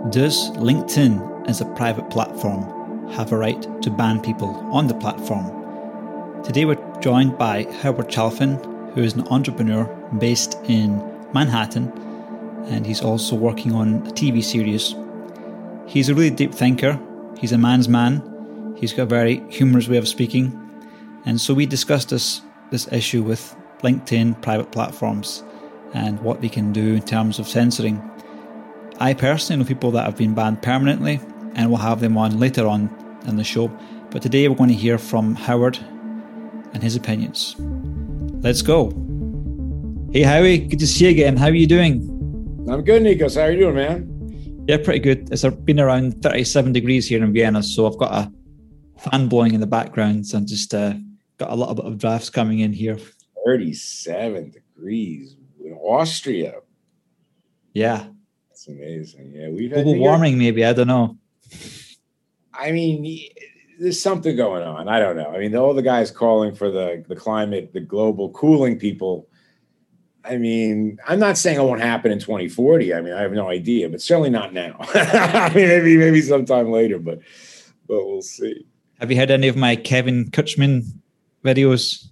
Does LinkedIn, as a private platform, have a right to ban people on the platform? Today we're joined by Howard Chalfin, who is an entrepreneur based in Manhattan, and he's also working on a TV series. He's a really deep thinker, he's a man's man, he's got a very humorous way of speaking, and so we discussed this issue with LinkedIn private platforms and what they can do in terms of censoring. I personally know people that have been banned permanently, and we'll have them on later on in the show. But today we're going to hear from Howard and his opinions. Let's go. Hey Howie, good to see you again. How are you doing? I'm good, Nikos. How are you doing, man? Yeah, pretty good. It's been around 37 degrees here in Vienna, so I've got a fan blowing in the background, so I'm just got a little bit of drafts coming in here. 37 degrees in Austria. Yeah. That's amazing. Yeah, we've had global warming, maybe. I don't know. I mean, there's something going on. I don't know. I mean, all the guys calling for the climate, the global cooling people. I mean, I'm not saying it won't happen in 2040. I mean, I have no idea, but certainly not now. I mean, maybe sometime later, but we'll see. Have you heard any of my Kevin Kuchman videos?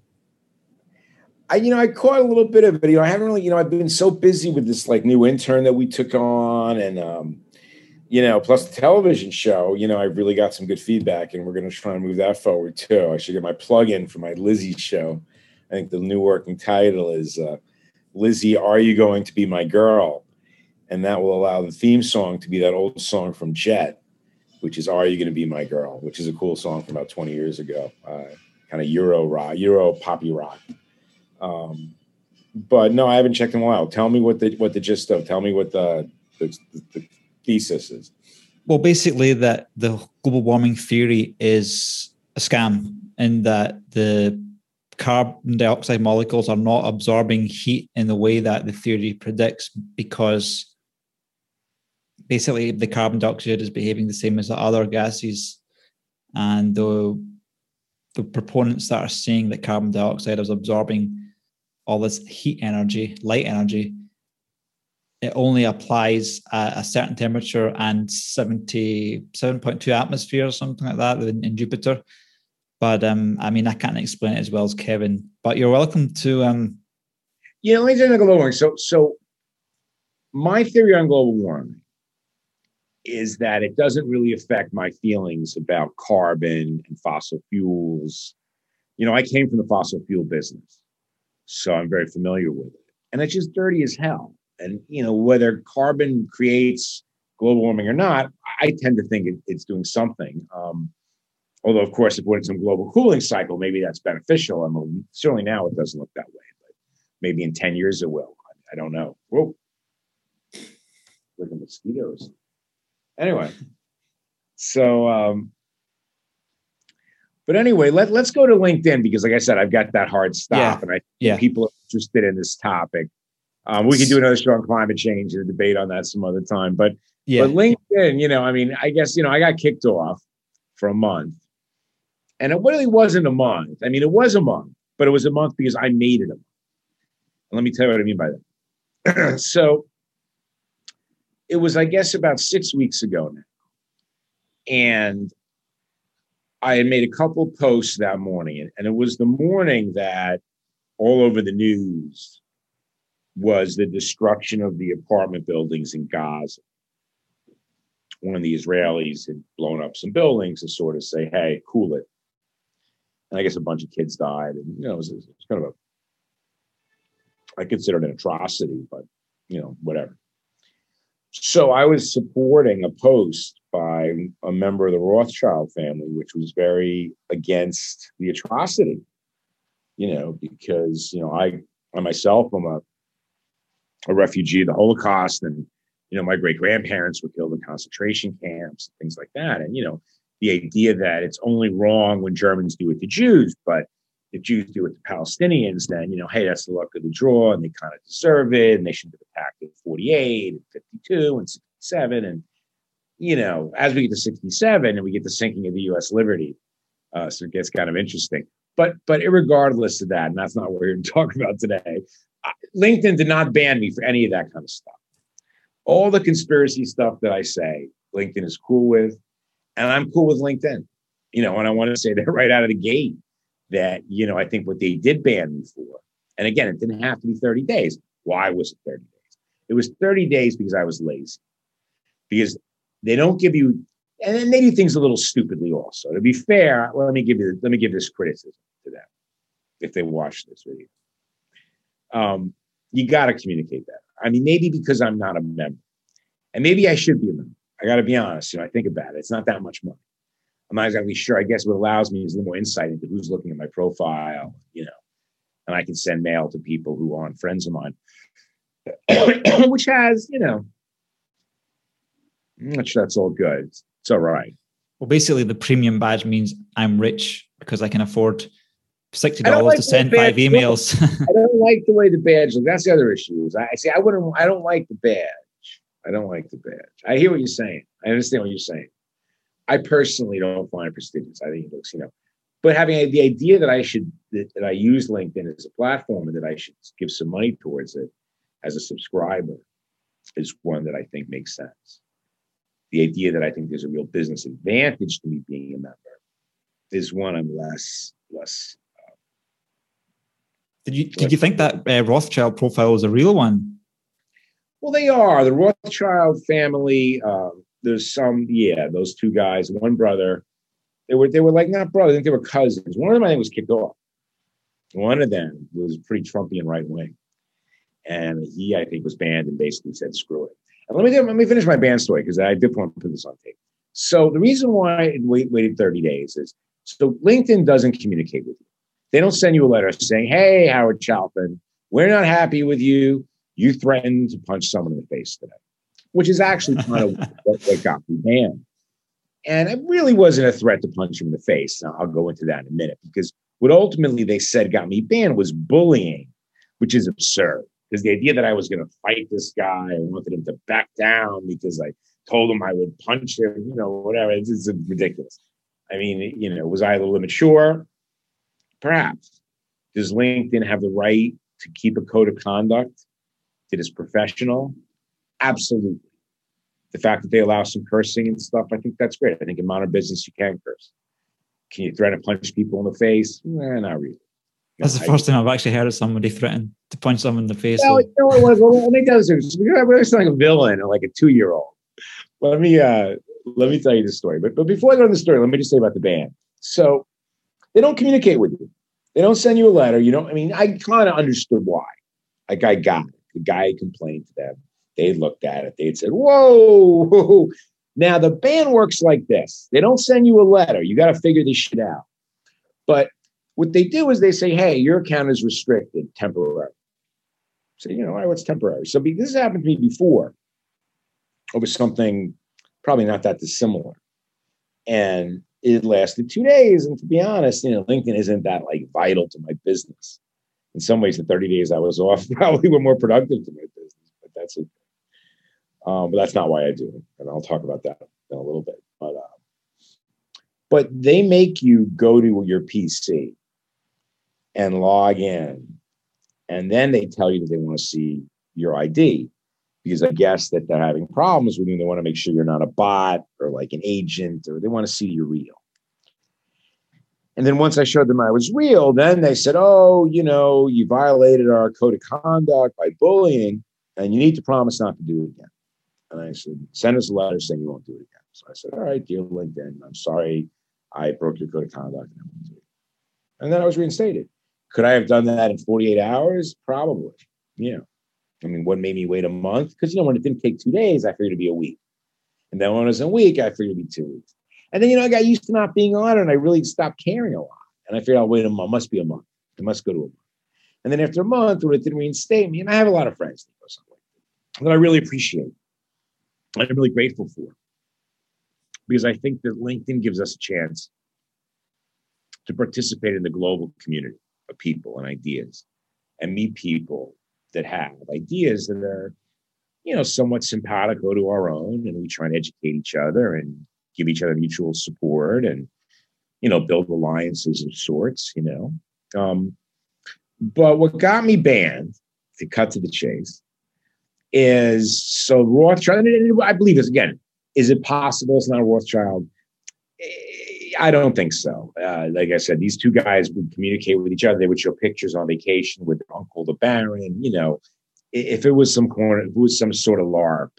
I caught a little bit of it. I haven't really, I've been so busy with this new intern that we took on, and plus the television show. I've really got some good feedback, and we're going to try and move that forward too. I should get my plug in for my Lizzie show. I think the new working title is Lizzie, Are You Going to Be My Girl? And that will allow the theme song to be that old song from Jet, which is Are You Going to Be My Girl? Which is a cool song from about 20 years ago, kind of Euro poppy rock. But no, I haven't checked in a while. Tell me what the gist of. Tell me what the thesis is. Well, basically, that the global warming theory is a scam, and that the carbon dioxide molecules are not absorbing heat in the way that the theory predicts, because basically the carbon dioxide is behaving the same as the other gases, and the proponents that are saying that carbon dioxide is absorbing all this heat energy, light energy, it only applies at a certain temperature and 77.2 atmosphere or something like that in Jupiter. But I can't explain it as well as Kevin, but you're welcome to. Let me say global warming. So my theory on global warming is that it doesn't really affect my feelings about carbon and fossil fuels. I came from the fossil fuel business, so I'm very familiar with it. And it's just dirty as hell. And, whether carbon creates global warming or not, I tend to think it's doing something. Although, of course, if we're in some global cooling cycle, maybe that's beneficial. I mean, certainly now it doesn't look that way, but maybe in 10 years it will. I don't know. Whoa. Look at mosquitoes. Anyway, so, but anyway, let's go to LinkedIn, because like I said, I've got that hard stop, and I think people are interested in this topic. We could do another show on climate change and a debate on that some other time. But LinkedIn, I guess, I got kicked off for a month. And it really wasn't a month. I mean, it was a month, but it was a month because I made it a month. And let me tell you what I mean by that. So it was, I guess, about 6 weeks ago now. And I had made a couple posts that morning. And it was the morning that all over the news was the destruction of the apartment buildings in Gaza. One of the Israelis had blown up some buildings to sort of say, hey, cool it. And I guess a bunch of kids died. And, it was kind of I considered an atrocity, but, whatever. So I was supporting a post by a member of the Rothschild family, which was very against the atrocity, because, I myself, I'm a refugee of the Holocaust, and my great-grandparents were killed in concentration camps, things like that. And, the idea that it's only wrong when Germans do it to Jews, but if Jews do it to Palestinians, then, hey, that's the luck of the draw, and they kind of deserve it, and they should have attacked in 48 and 52 and 67. And, as we get to 67 and we get the sinking of the U.S. Liberty, so it gets kind of interesting. But irregardless of that, and that's not what we're here to talk about today, LinkedIn did not ban me for any of that kind of stuff. All the conspiracy stuff that I say, LinkedIn is cool with, and I'm cool with LinkedIn. And I want to say that right out of the gate that, I think what they did ban me for, and again, it didn't have to be 30 days. Why was it 30 days? It was 30 days because I was lazy. Because they don't give you, and then they do things a little stupidly also. To be fair, let me give this criticism to them if they watch this video. You got to communicate that. I mean, maybe because I'm not a member, and maybe I should be a member. I got to be honest. I think about it. It's not that much money. I'm not exactly sure. I guess what allows me is a little more insight into who's looking at my profile, and I can send mail to people who aren't friends of mine, which has, I'm not sure that's all good. It's all right. Well, basically, the premium badge means I'm rich because I can afford $60 to send 5 emails. I don't like the way the badge looks. That's the other issue. I don't like the badge. I don't like the badge. I hear what you're saying. I understand what you're saying. I personally don't find it prestigious. I think it looks, but having the idea that that I use LinkedIn as a platform and that I should give some money towards it as a subscriber is one that I think makes sense. The idea that I think there's a real business advantage to me being a member is one I'm less. Did you think that Rothschild profile was a real one? Well, they are. The Rothschild family, there's those two guys, one brother. They were like not brothers, I think they were cousins. One of them I think was kicked off. One of them was pretty Trumpian right wing. And he, I think, was banned and basically said, screw it. And let me finish my ban story because I did want to put this on tape. So the reason why it waited 30 days is so LinkedIn doesn't communicate with you. They don't send you a letter saying, hey, Howard Chalfin, we're not happy with you. You threatened to punch someone in the face today, which is actually kind of what got me banned. And it really wasn't a threat to punch him in the face. Now, I'll go into that in a minute because what ultimately they said got me banned was bullying, which is absurd. Because the idea that I was going to fight this guy, I wanted him to back down because I told him I would punch him, whatever. It's ridiculous. I mean, was I a little immature? Perhaps. Does LinkedIn have the right to keep a code of conduct that is professional? Absolutely. The fact that they allow some cursing and stuff, I think that's great. I think in modern business, you can curse. Can you threaten to punch people in the face? Not really. That's the first time I've actually heard of somebody threaten to punch someone in the face. Well, let me tell you, I sound like a villain or like a 2-year-old. Let me tell you the story. But before I go to the story, let me just say about the band. So they don't communicate with you. They don't send you a letter. I kind of understood why. Like I got it. The guy complained to them. They looked at it. They'd said, whoa. Now the ban works like this. They don't send you a letter. You got to figure this shit out. But what they do is they say, hey, your account is restricted temporarily. So, all right, what's temporary? So this has happened to me before over something probably not that dissimilar. And it lasted 2 days. And to be honest, LinkedIn isn't that like vital to my business. In some ways, the 30 days I was off probably were more productive to my business, but that's okay. But that's not why I do it. And I'll talk about that in a little bit. But they make you go to your PC and log in. And then they tell you that they want to see your ID because I guess that they're having problems with you. They want to make sure you're not a bot or like an agent, or they want to see you're real. And then once I showed them I was real, then they said, oh, you violated our code of conduct by bullying and you need to promise not to do it again. And I said, send us a letter saying you won't do it again. So I said, all right, dear LinkedIn, I'm sorry I broke your code of conduct. And then I was reinstated. Could I have done that in 48 hours? Probably. Yeah. I mean, what made me wait a month? Because, when it didn't take 2 days, I figured it'd be a week. And then when it was a week, I figured it'd be 2 weeks. And then, I got used to not being on it and I really stopped caring a lot. And I figured I'll wait a month. Must be a month. It must go to a month. And then after a month, when it didn't reinstate me, and I have a lot of friends that go something like that I really appreciate. I'm really grateful for. Because I think that LinkedIn gives us a chance to participate in the global community of people and ideas and meet people that have ideas that are, somewhat simpatico to our own. And we try and educate each other and give each other mutual support and, build alliances of sorts, But what got me banned, to cut to the chase, is so Rothschild, and I believe this again. Is it possible it's not a Rothschild? I don't think so. Like I said, these two guys would communicate with each other. They would show pictures on vacation with their uncle, the Baron. You know, if it was some sort of LARP,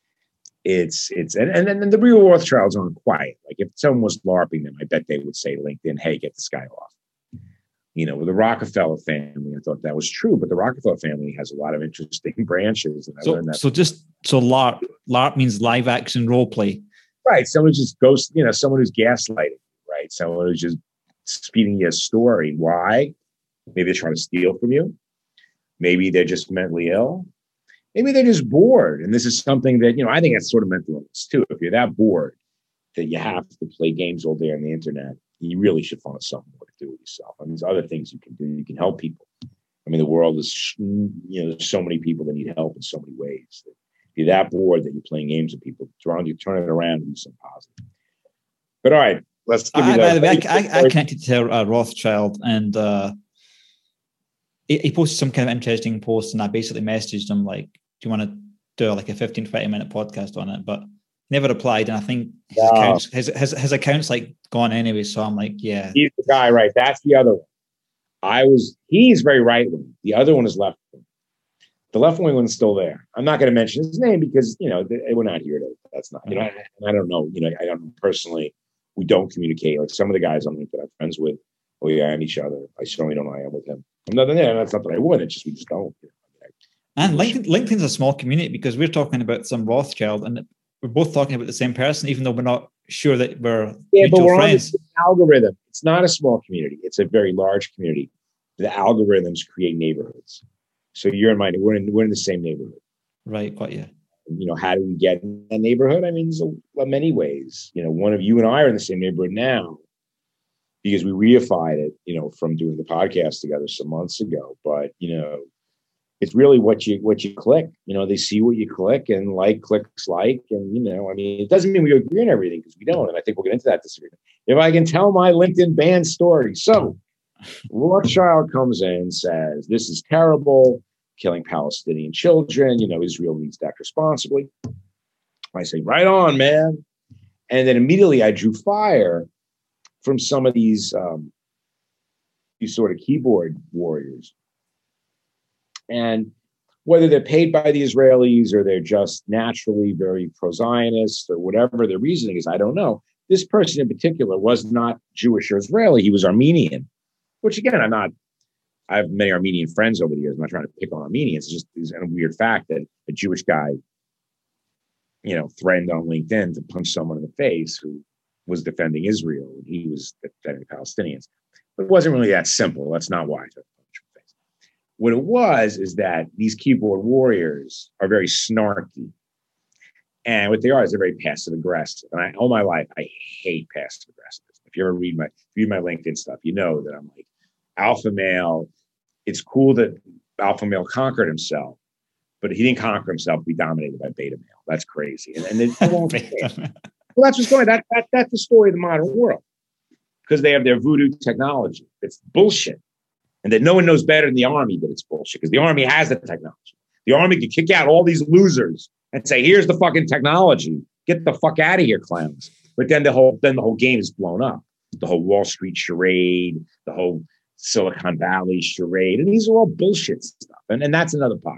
and then the real Rothschilds aren't quiet. Like if someone was LARPing them, I bet they would say to LinkedIn, "Hey, get this guy off." You know, with the Rockefeller family, I thought that was true, but the Rockefeller family has a lot of interesting branches. And I learned that. So LARP means live action role play. Right. Someone just goes, someone who's gaslighting, right? Someone who's just speeding you a story. Why? Maybe they're trying to steal from you. Maybe they're just mentally ill. Maybe they're just bored. And this is something that, I think that's sort of mental illness too. If you're that bored that you have to play games all day on the internet, you really should find something more to do with yourself. I mean, there's other things you can do. You can help people. I mean, the world is, there's so many people that need help in so many ways. If you're that bored that you're playing games with people, turn it around and do something positive. But all right, let's give you that. By the way, I connected to Rothschild, and he posted some kind of interesting post, and I basically messaged him like, do you want to do like a 15, 20-minute podcast on it? But he never replied, and I think his account's like gone anyway, so I'm like, yeah. He's the guy, right? That's the other one. He's very right wing. The other one is left wing. The left wing one's still there. I'm not going to mention his name because, we're not here to, that's not, I don't know, I don't personally, we don't communicate. Like some of the guys on LinkedIn I'm friends with, we are each other. I certainly don't know I am with him. That's not that I would, it's just, we just don't. And LinkedIn's a small community because we're talking about some Rothschild and we're both talking about the same person, even though we're not sure that we're mutual friends. On the algorithm. It's not a small community. It's a very large community. The algorithms create neighborhoods. So you're in mine. We're in the same neighborhood. Right. Got you. How do we get in that neighborhood? I mean, there's many ways. One of you and I are in the same neighborhood now because we reified it, from doing the podcast together some months ago. But, it's really what you click. They see what you click and clicks like. And, it doesn't mean we agree on everything because we don't. And I think we'll get into that disagreement. If I can tell my LinkedIn ban story. So Rothschild comes in and says, this is terrible, killing Palestinian children. Israel needs to act responsibly. I say, right on, man. And then immediately I drew fire from some of these sort of keyboard warriors. And whether they're paid by the Israelis or they're just naturally very pro-Zionist or whatever their reasoning is, I don't know. This person in particular was not Jewish or Israeli. He was Armenian, which again, I have many Armenian friends over the years. I'm not trying to pick on Armenians. It's a weird fact that a Jewish guy, threatened on LinkedIn to punch someone in the face who was defending Israel. And he was defending Palestinians. But it wasn't really that simple. That's not why I took a punch in the face. What it was is that these keyboard warriors are very snarky. And what they are is they're very passive aggressive. And all my life, I hate passive aggressiveness. If you ever read my LinkedIn stuff, you know that I'm like alpha male. It's cool that alpha male conquered himself, but he didn't conquer himself. Be dominated by beta male. That's crazy. And they won't. Well, that's what's going on. That's the story of the modern world because they have their voodoo technology. It's bullshit. And that no one knows better than the army that it's bullshit because the army has the technology. The army can kick out all these losers and say, here's the fucking technology. Get the fuck out of here, clowns. But then the whole game is blown up. The whole Wall Street charade, the whole Silicon Valley charade. And these are all bullshit stuff. And that's another podcast.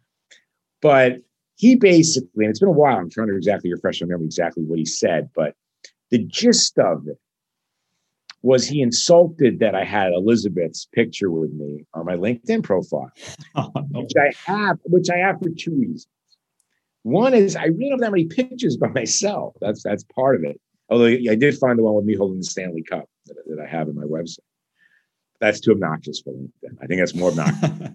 But he basically, and it's been a while, I'm trying to exactly refresh my memory exactly what he said, but the gist of it was he insulted that I had Elizabeth's picture with me on my LinkedIn profile, which I have for two reasons. One is I really don't have that many pictures by myself. That's part of it. Although I did find the one with me holding the Stanley Cup that I have in my website. That's too obnoxious for LinkedIn. I think that's more obnoxious.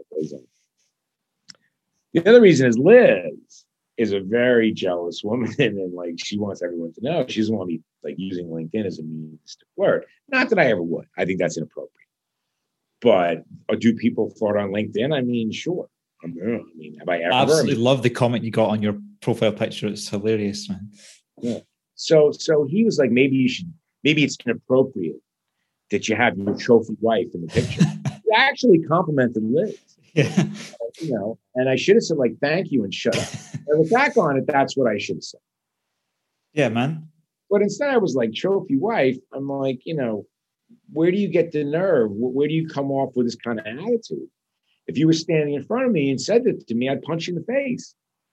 The other reason is Liz is a very jealous woman, and she wants everyone to know she doesn't want me using LinkedIn as a means to flirt. Not that I ever would. I think that's inappropriate. But do people flirt on LinkedIn? I mean, sure. Have I ever? I absolutely love the comment you got on your profile picture. It's hilarious, man. Yeah. So he was like, maybe it's inappropriate that you have your trophy wife in the picture. He actually complimented Liz. Yeah. and I should have said like, thank you and shut up. I look back on it, that's what I should have said. Yeah, man. But instead I was like, trophy wife. I'm like, where do you get the nerve? Where do you come off with this kind of attitude? If you were standing in front of me and said that to me, I'd punch you in the face.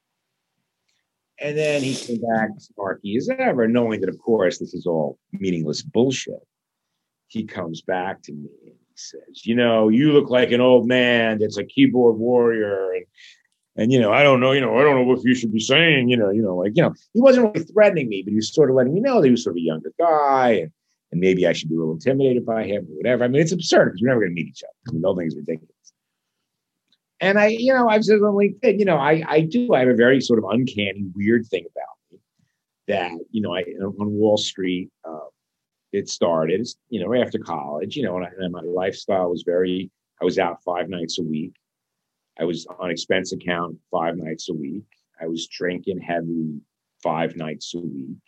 And then he came back snarky as ever, knowing that, of course, this is all meaningless bullshit. He comes back to me and he says, you look like an old man that's a keyboard warrior. And I don't know, I don't know what you should be saying, he wasn't really threatening me, but he was sort of letting me know that he was sort of a younger guy and maybe I should be a little intimidated by him or whatever. I mean, it's absurd because we're never going to meet each other. I mean, the whole thing is ridiculous. And I've said on LinkedIn, I have a very sort of uncanny, weird thing about me that, on Wall Street, it started, after college, and my lifestyle was I was out 5 nights a week. I was on expense account 5 nights a week. I was drinking heavy 5 nights a week.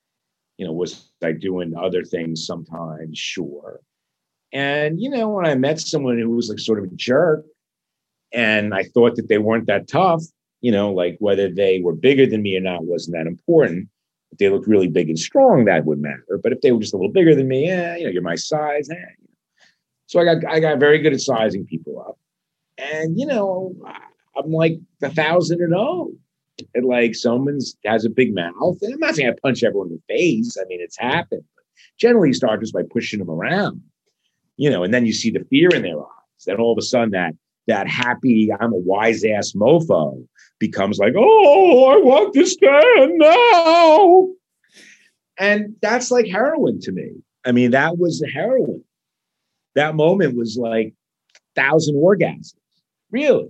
Was I doing other things sometimes? Sure. And, when I met someone who was like sort of a jerk, and I thought that they weren't that tough, like whether they were bigger than me or not wasn't that important. If they looked really big and strong, that would matter. But if they were just a little bigger than me, you're my size. So I got very good at sizing people up. And, I'm like 1,000-0. And like someone has a big mouth. And I'm not saying I punch everyone in the face. I mean, it's happened. But generally, you start just by pushing them around, and then you see the fear in their eyes. Then all of a sudden that happy, I'm a wise ass mofo becomes like, oh, I want to stand now. And that's like heroin to me. I mean, that was heroin. That moment was like 1,000 orgasms. Really,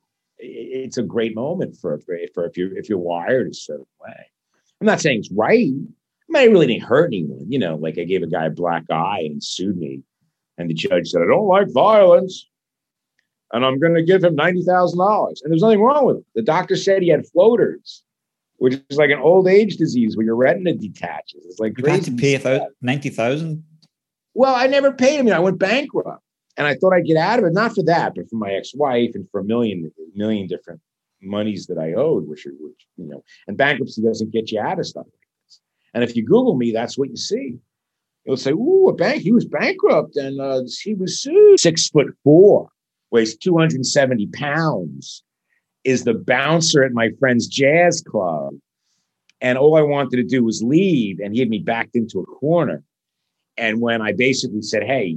it's a great moment for if you're wired a certain way. I'm not saying it's right. I really didn't hurt anyone. Like I gave a guy a black eye and sued me. And the judge said, I don't like violence. And I'm going to give him $90,000. And there's nothing wrong with it. The doctor said he had floaters, which is like an old age disease where your retina detaches. It's like crazy. You had to pay about $90,000? Well, I never paid him. I went bankrupt. And I thought I'd get out of it, not for that, but for my ex-wife and for a million different monies that I owed, which and bankruptcy doesn't get you out of stuff like this. And if you Google me, that's what you see. It'll say, ooh, he was bankrupt and he was sued. 6'4", weighs 270 pounds, is the bouncer at my friend's jazz club. And all I wanted to do was leave, and he had me backed into a corner. And when I basically said, hey,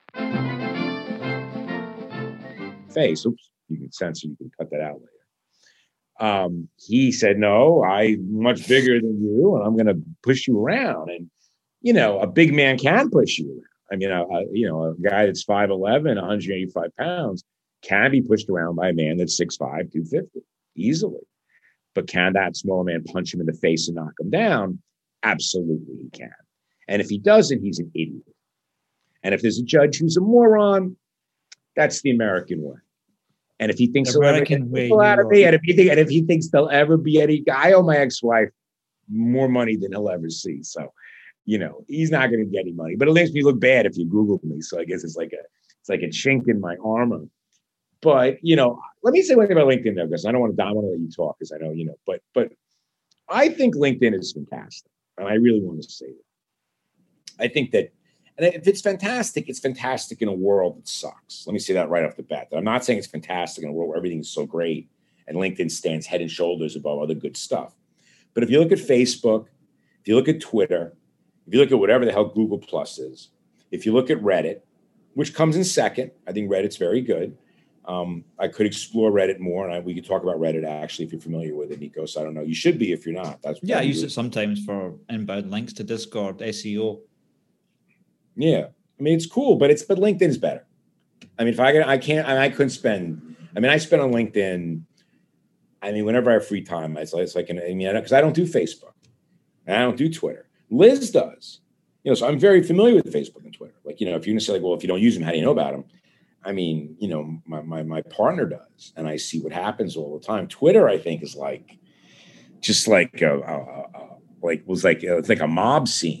face, oops, you can censor, you can cut that out later. He said, no, I'm much bigger than you, and I'm going to push you around. And, a big man can push you around. I mean, a guy that's 5'11", 185 pounds can be pushed around by a man that's 6'5", 250 easily. But can that smaller man punch him in the face and knock him down? Absolutely he can. And if he doesn't, he's an idiot. And if there's a judge who's a moron, that's the American way. And if he thinks he'll ever get people out of me, and if he thinks there'll ever be any, I owe my ex-wife more money than he'll ever see. So, he's not going to get any money. But it makes me look bad if you Google me. So I guess it's like a chink in my armor. But let me say one thing about LinkedIn though, because I want to let you talk, because I know But I think LinkedIn is fantastic, and I really want to say that. I think that. And if it's fantastic in a world that sucks. Let me say that right off the bat. I'm not saying it's fantastic in a world where everything is so great and LinkedIn stands head and shoulders above other good stuff. But if you look at Facebook, if you look at Twitter, if you look at whatever the hell Google Plus is, if you look at Reddit, which comes in second, I think Reddit's very good. I could explore Reddit more, and we could talk about Reddit actually if you're familiar with it, Nico. So I don't know. You should be if you're not. I use it sometimes for inbound links to Discord, SEO. Yeah, I mean it's cool, but LinkedIn is better. I mean, I couldn't spend. I mean, I spend on LinkedIn. I mean, whenever I have free time, it's like because I don't do Facebook, and I don't do Twitter. Liz does, so I'm very familiar with Facebook and Twitter. Like, if you're gonna say like, well, if you don't use them, how do you know about them? I mean, my partner does, and I see what happens all the time. Twitter, I think, is it's like a mob scene.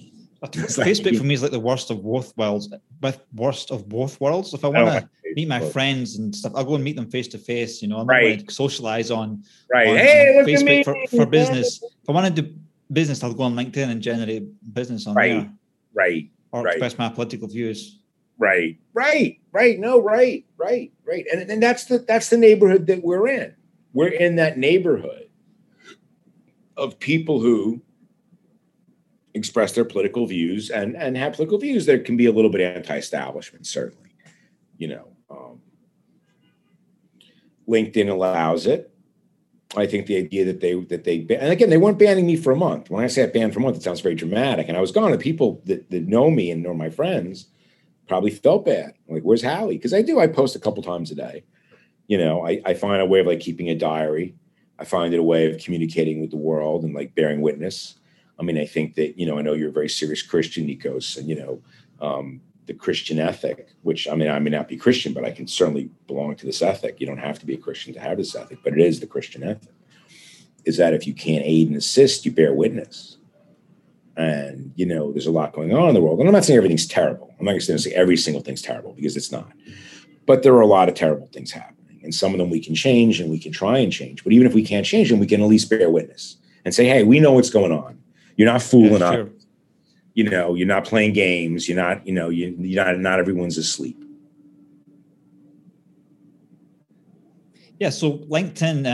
Facebook for me is like the worst of both worlds. If I want to meet my friends and stuff, I'll go and meet them face to face. I'm not going to socialize on Facebook for business. If I want to do business, I'll go on LinkedIn and generate business on there. Right. Or express my political views. Right. No, right. And that's the neighborhood that we're in. We're in that neighborhood of people who express their political views and have political views that can be a little bit anti-establishment, certainly. LinkedIn allows it. I think the idea that they and again, they weren't banning me for a month. When I say banned for a month, it sounds very dramatic. And I was gone. The people that know me and know my friends probably felt bad. Like, where's Howie? Because I post a couple times a day. I find a way of keeping a diary. I find it a way of communicating with the world and bearing witness. I mean, I think that, I know you're a very serious Christian, Nikos, and, the Christian ethic, which, I may not be Christian, but I can certainly belong to this ethic. You don't have to be a Christian to have this ethic, but it is the Christian ethic, is that if you can't aid and assist, you bear witness. And, there's a lot going on in the world. And I'm not saying everything's terrible. I'm not going to say every single thing's terrible, because it's not. But there are a lot of terrible things happening. And some of them we can change and we can try and change. But even if we can't change them, we can at least bear witness and say, hey, we know what's going on. You're not fooling us. Sure. You're not playing games. You're not, not everyone's asleep. Yeah. So LinkedIn,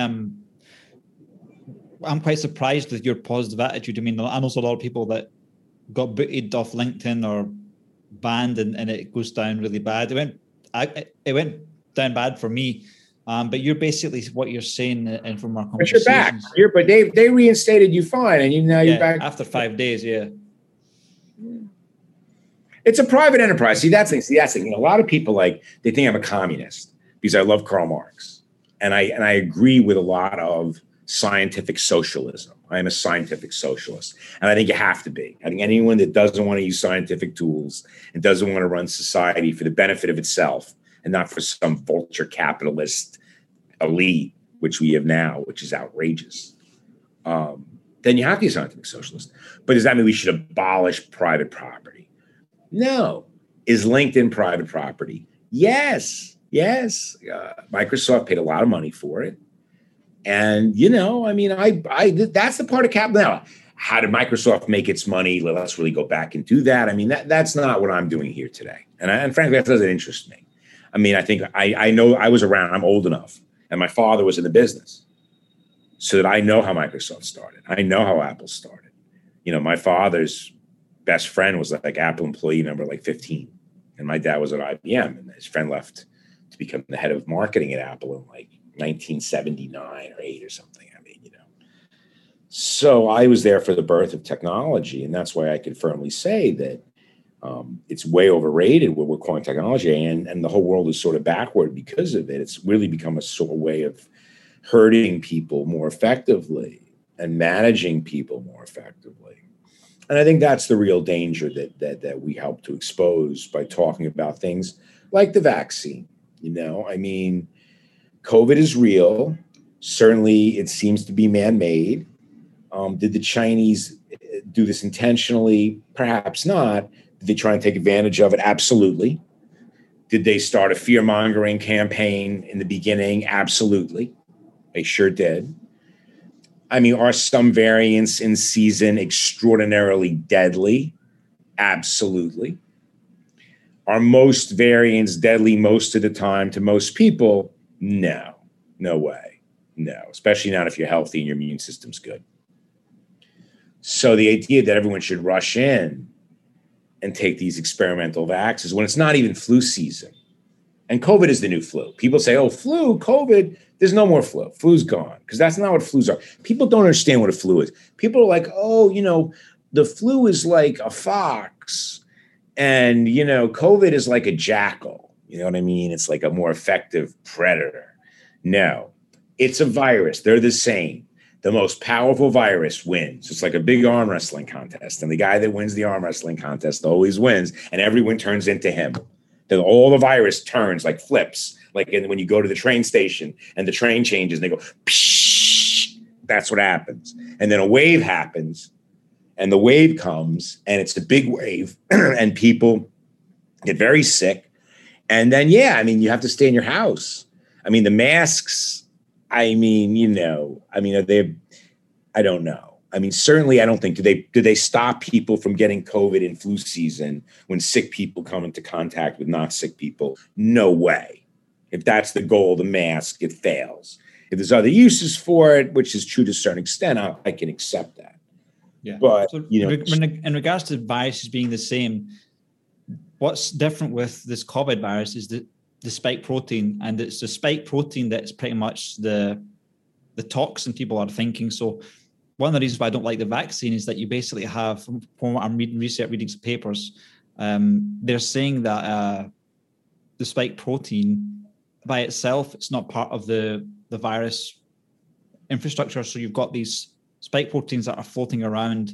I'm quite surprised with your positive attitude. I mean, I know a lot of people that got booted off LinkedIn or banned and it goes down really bad. It went down bad for me. But you're basically what you're saying, and from our conversations. But you're back. They reinstated you fine, and you're back after 5 days. Yeah, it's a private enterprise. See, that's the thing. A lot of people they think I'm a communist because I love Karl Marx, and I agree with a lot of scientific socialism. I am a scientific socialist, and I think you have to be. I think anyone that doesn't want to use scientific tools and doesn't want to run society for the benefit of itself and not for some vulture capitalist elite, which we have now, which is outrageous, then you have to be a scientific socialist. But does that mean we should abolish private property? No. Is LinkedIn private property? Yes. Microsoft paid a lot of money for it. And, that's the part of capital. Now, how did Microsoft make its money? Let's really go back and do that. I mean, that's not what I'm doing here today. And frankly, that doesn't interest me. I mean, I think I know I was around. I'm old enough. And my father was in the business, so that I know how Microsoft started. I know how Apple started. My father's best friend was Apple employee number 15. And my dad was at IBM, and his friend left to become the head of marketing at Apple in 1979 or 8 or something. I mean, so I was there for the birth of technology. And that's why I could firmly say that it's way overrated what we're calling technology, and the whole world is sort of backward because of it. It's really become a sort of way of hurting people more effectively and managing people more effectively. And I think that's the real danger that we help to expose by talking about things like the vaccine. I mean, COVID is real. Certainly, it seems to be man-made. Did the Chinese do this intentionally? Perhaps not. Did they try and take advantage of it? Absolutely. Did they start a fear-mongering campaign in the beginning? Absolutely. They sure did. I mean, are some variants in season extraordinarily deadly? Absolutely. Are most variants deadly most of the time to most people? No. No way. No, especially not if you're healthy and your immune system's good. So the idea that everyone should rush in and take these experimental vaccines when it's not even flu season. And COVID is the new flu. People say, oh, flu, COVID, there's no more flu. Flu's gone, because that's not what flus are. People don't understand what a flu is. People are like, oh, the flu is like a fox, and, COVID is like a jackal. You know what I mean? It's like a more effective predator. No, it's a virus. They're the same. The most powerful virus wins. It's like a big arm wrestling contest. And the guy that wins the arm wrestling contest always wins. And everyone turns into him. Then all the virus turns, flips. When you go to the train station and the train changes and they go, psh, that's what happens. And then a wave happens. and the wave comes, and it's a big wave, and people get very sick. And then, you have to stay in your house. I mean, the masks, are they, I don't know. I mean, certainly I don't think, do they stop people from getting COVID in flu season when sick people come into contact with not sick people? No way. If that's the goal, the mask, it fails. If there's other uses for it, which is true to a certain extent, I can accept that. Yeah. But, so in regards to viruses being the same, what's different with this COVID virus is the spike protein, and it's the spike protein that's pretty much the toxin people are thinking. So one of the reasons why I don't like the vaccine is that you basically have, from what I'm reading some papers, they're saying that the spike protein by itself, it's not part of the virus infrastructure. So you've got these spike proteins that are floating around,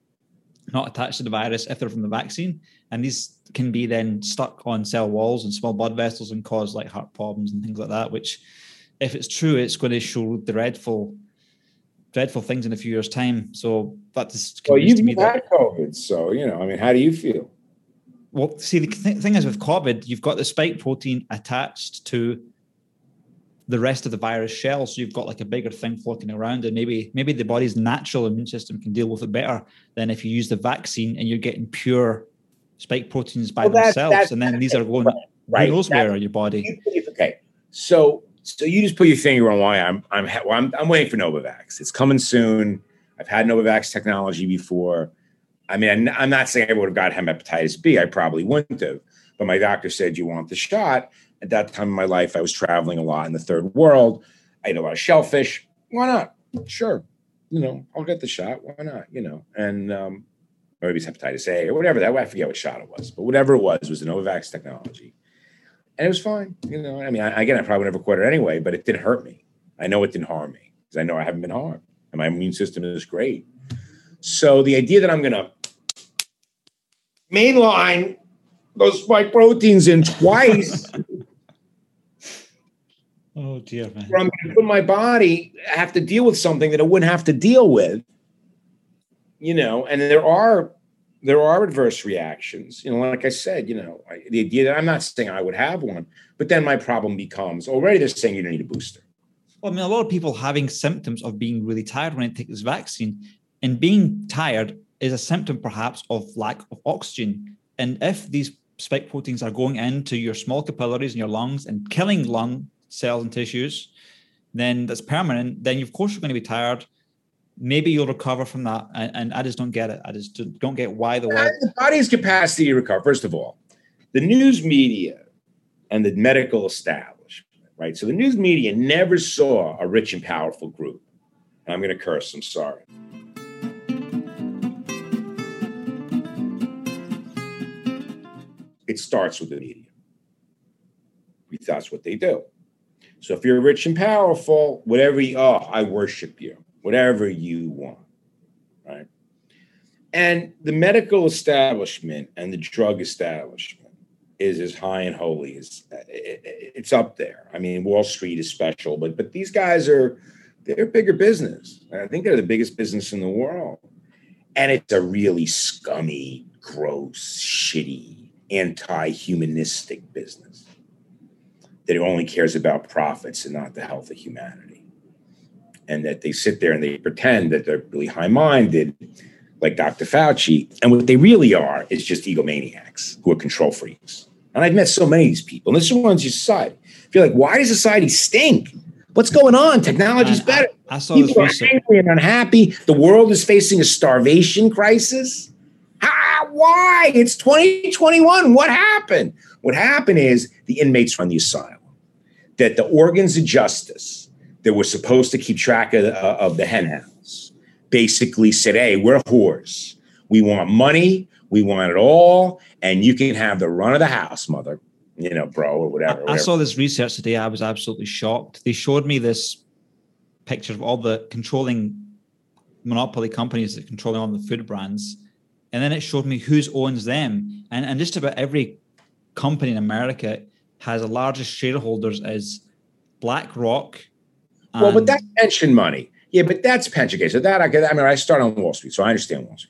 not attached to the virus if they're from the vaccine. And these can be then stuck on cell walls and small blood vessels and cause like heart problems and things like that, which if it's true, it's going to show dreadful things in a few years' time. So that's you've had COVID, so how do you feel? Well, see, the thing is with COVID, you've got the spike protein attached to the rest of the virus shell, so you've got like a bigger thing floating around, and maybe the body's natural immune system can deal with it better than if you use the vaccine and you're getting pure spike proteins by themselves, and then these are going who knows where in your body. Okay, so you just put your finger on why I'm waiting for Novavax. It's coming soon. I've had Novavax technology before. I mean, I'm not saying I would have got hepatitis B. I probably wouldn't have. But my doctor said, you want the shot. At that time in my life, I was traveling a lot in the third world. I ate a lot of shellfish. Why not? Sure. I'll get the shot. Why not? And or maybe it's hepatitis A or whatever that. I forget what shot it was. But whatever it was the Novavax technology. And it was fine. I mean, I probably would never quit it anyway, but it didn't hurt me. I know it didn't harm me because I know I haven't been harmed. And my immune system is great. So the idea that I'm going to mainline those spike proteins in twice. Oh, dear, man. Where I'm going to put my body, have to deal with something that it wouldn't have to deal with. And there are adverse reactions. Like I said, the idea that I'm not saying I would have one, but then my problem becomes already they're saying you don't need a booster. Well, I mean, a lot of people having symptoms of being really tired when they take this vaccine, and being tired is a symptom perhaps of lack of oxygen. And if these spike proteins are going into your small capillaries in your lungs and killing lung cells and tissues, then that's permanent. Then of course you're going to be tired. Maybe you'll recover from that. And I just don't get it. I just don't get why the world. The body's capacity to recover. First of all, the news media and the medical establishment, right? So the news media never saw a rich and powerful group. And I'm going to curse. I'm sorry. It starts with the media. That's what they do. So if you're rich and powerful, whatever I worship you, whatever you want, right? And the medical establishment and the drug establishment is as high and holy as it's up there. I mean, Wall Street is special, but these guys they're bigger business. I think they're the biggest business in the world. And it's a really scummy, gross, shitty, anti-humanistic business that only cares about profits and not the health of humanity. And that they sit there and they pretend that they're really high-minded, like Dr. Fauci. And what they really are is just egomaniacs who are control freaks. And I've met so many of these people. And this is one in society. I feel like, why does society stink? What's going on? Technology's better. I saw people this are angry and unhappy. The world is facing a starvation crisis. Why? It's 2021. What happened? What happened is the inmates run the asylum. That the organs of justice that were supposed to keep track of the hen house basically said, hey, we're whores. We want money. We want it all. And you can have the run of the house, mother, bro, or whatever. I saw this research today. I was absolutely shocked. They showed me this picture of all the controlling monopoly companies that controlling all the food brands. And then it showed me who owns them. And just about every company in America has the largest shareholders as BlackRock. Well, but that's pension money. Yeah, but that's pension. Okay, so I start on Wall Street, so I understand Wall Street.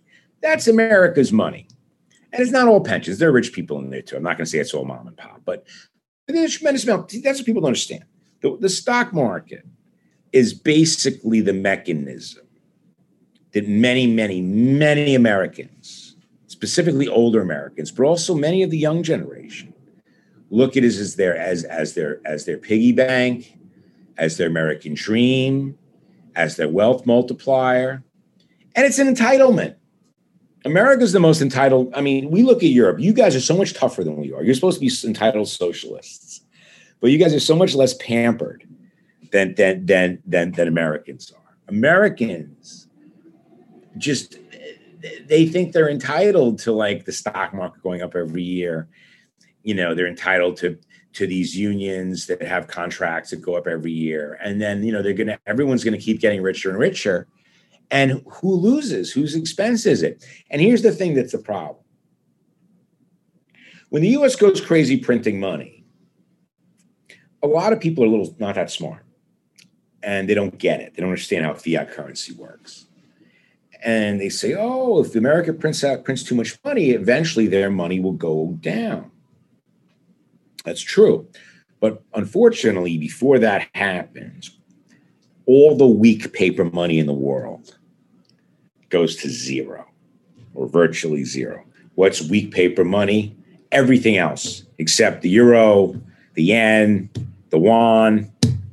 That's America's money. And it's not all pensions. There are rich people in there too. I'm not going to say it's all mom and pop, but there's a tremendous amount. That's what people don't understand. The stock market is basically the mechanism that many, many, many Americans, specifically older Americans, but also many of the young generation, look at it as their piggy bank, as their American dream, as their wealth multiplier. And it's an entitlement. America's the most entitled. I mean, we look at Europe. You guys are so much tougher than we are. You're supposed to be entitled socialists, but you guys are so much less pampered than Americans are. Americans just, they think they're entitled to like the stock market going up every year. You know, they're entitled to these unions that have contracts that go up every year. And then, you know, everyone's going to keep getting richer and richer. And who loses? Whose expense is it? And here's the thing that's the problem. When the U.S. goes crazy printing money, a lot of people are not that smart. And they don't get it. They don't understand how fiat currency works. And they say, oh, if America prints too much money, eventually their money will go down. That's true. But unfortunately, before that happens, all the weak paper money in the world goes to zero or virtually zero. What's weak paper money? Everything else except the euro, the yen, the yuan,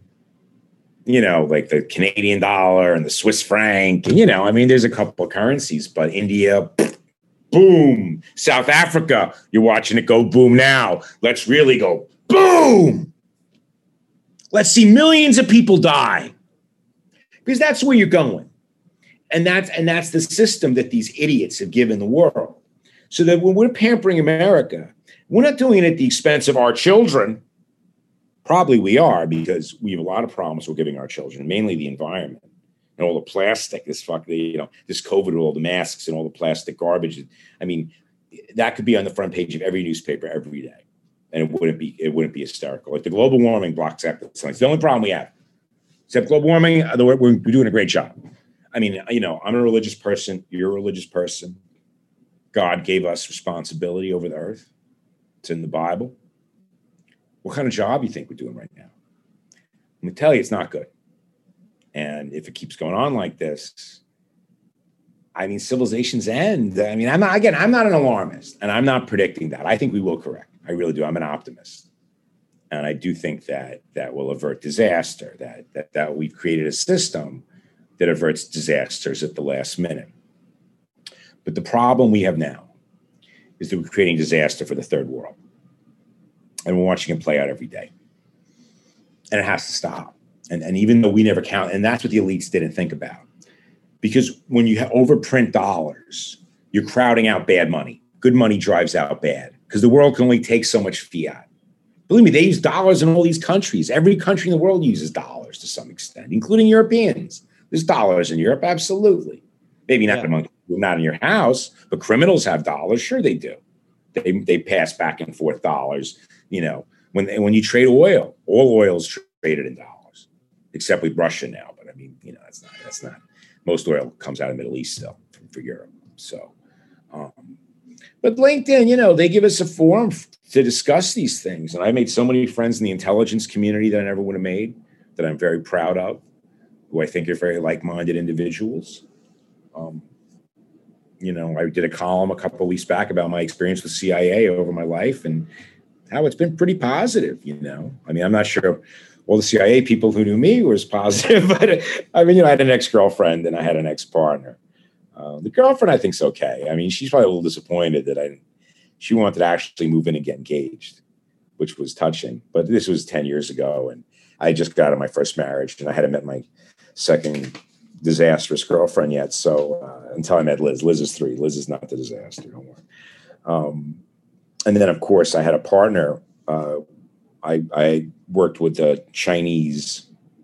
you know, like the Canadian dollar and the Swiss franc. And, you know, I mean, there's a couple of currencies, but India, boom. South Africa, you're watching it go boom now. Let's really go boom. Let's see millions of people die. Because that's where you're going. And that's the system that these idiots have given the world. So that when we're pampering America, we're not doing it at the expense of our children. Probably we are, because we have a lot of problems we're giving our children, mainly the environment and all the plastic, this COVID with all the masks and all the plastic garbage. I mean, that could be on the front page of every newspaper every day. And it wouldn't be hysterical. Like the global warming blocks out the sun. It's the only problem we have. Except global warming, we're doing a great job. I mean, you know, I'm a religious person. You're a religious person. God gave us responsibility over the earth. It's in the Bible. What kind of job do you think we're doing right now? I'm going to tell you, it's not good. And if it keeps going on like this, I mean, civilizations end. I mean, I'm not an alarmist, and I'm not predicting that. I think we will correct. I really do. I'm an optimist. And I do think that will avert disaster, that we've created a system that averts disasters at the last minute. But the problem we have now is that we're creating disaster for the third world. And we're watching it play out every day. And it has to stop. And even though we never count, and that's what the elites didn't think about. Because when you overprint dollars, you're crowding out bad money. Good money drives out bad, because the world can only take so much fiat. Believe me, they use dollars in all these countries. Every country in the world uses dollars to some extent, including Europeans. There's dollars in Europe, absolutely. Maybe not not in your house, but criminals have dollars. Sure, they do. They pass back and forth dollars. You know, when you trade oil, all oil is traded in dollars, except with Russia now. But I mean, you know, that's not. Most oil comes out of the Middle East still for Europe. So, but LinkedIn, you know, they give us a forum to discuss these things. And I made so many friends in the intelligence community that I never would have made, that I'm very proud of, who I think are very like-minded individuals. You know, I did a column a couple of weeks back about my experience with CIA over my life and how it's been pretty positive, you know. I mean, I'm not sure all the CIA people who knew me was positive, but I mean, you know, I had an ex-girlfriend and I had an ex-partner. The girlfriend, I think, is okay. I mean, she's probably a little disappointed that she wanted to actually move in and get engaged, which was touching. But this was 10 years ago, and I just got out of my first marriage, and I hadn't met my second disastrous girlfriend yet. So until I met Liz. Liz is 3. Liz is not the disaster, don't worry. And then, of course, I had a partner. I worked with a Chinese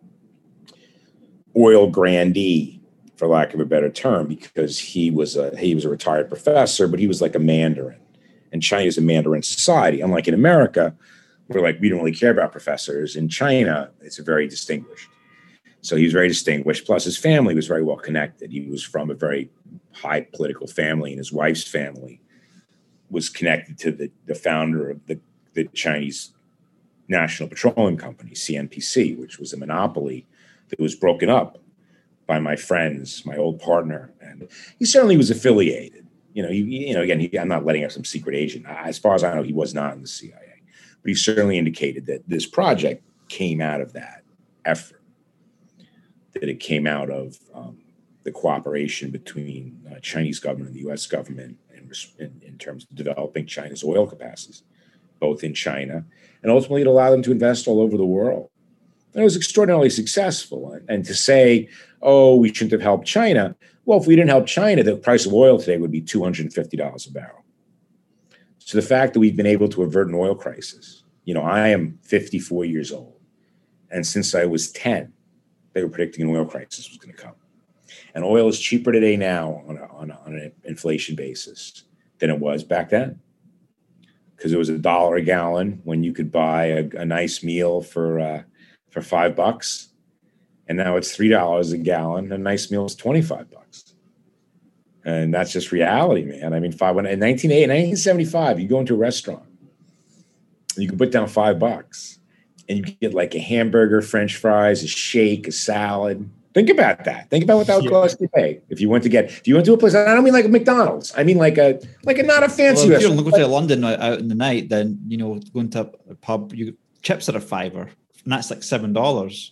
oil grandee, for lack of a better term, because he was a retired professor, but he was like a Mandarin. And China is a Mandarin society. Unlike in America, where we don't really care about professors. In China, it's a very distinguished. So he was very distinguished. Plus, his family was very well connected. He was from a very high political family, and his wife's family was connected to the founder of the Chinese National Petroleum Company, CNPC, which was a monopoly that was broken up by my friends, my old partner. And he certainly was affiliated. Again, I'm not letting out some secret agent. As far as I know, he was not in the CIA. But he certainly indicated that this project came out of that effort, that it came out of the cooperation between Chinese government and the U.S. government in terms of developing China's oil capacities, both in China, and ultimately it allowed them to invest all over the world. And it was extraordinarily successful. And to say, oh, we shouldn't have helped China, well, if we didn't help China, the price of oil today would be $250 a barrel. So the fact that we've been able to avert an oil crisis, I am 54 years old. And since I was 10, they were predicting an oil crisis was going to come. And oil is cheaper today now on an inflation basis than it was back then. Because it was $1 a gallon when you could buy a nice meal for $5. And now it's $3 a gallon. A nice meal is $25. And that's just reality, man. I mean, in 1975, you go into a restaurant and you can put down $5 and you can get like a hamburger, French fries, a shake, a salad. Think about that. Think about what that would cost to pay if you went to a place. I don't mean like a McDonald's. I mean like a not a fancy restaurant. If you go to London out in the night, then going to a pub, chips are a $5, and that's like $7.